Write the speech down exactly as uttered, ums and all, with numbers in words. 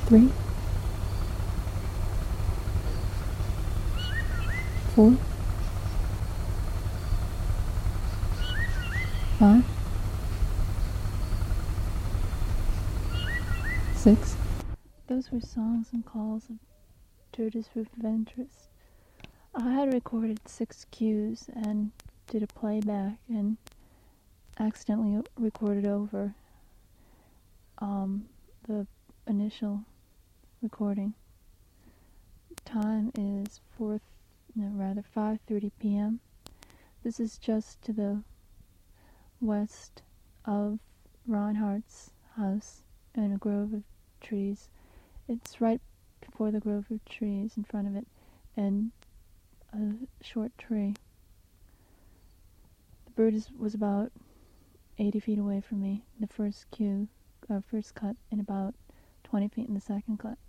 three, four, five, six. Those were songs and calls of Dirge's Roof of Interest. I had recorded six cues and did a playback and accidentally recorded over um, the initial recording. Time is four, no, rather five thirty p m This is just to the west of Reinhardt's house in a grove of trees. It's right before the grove of trees in front of it, and a short tree. The bird is, was about eighty feet away from me in the first cue, uh, first cut, and about twenty feet in the second cut.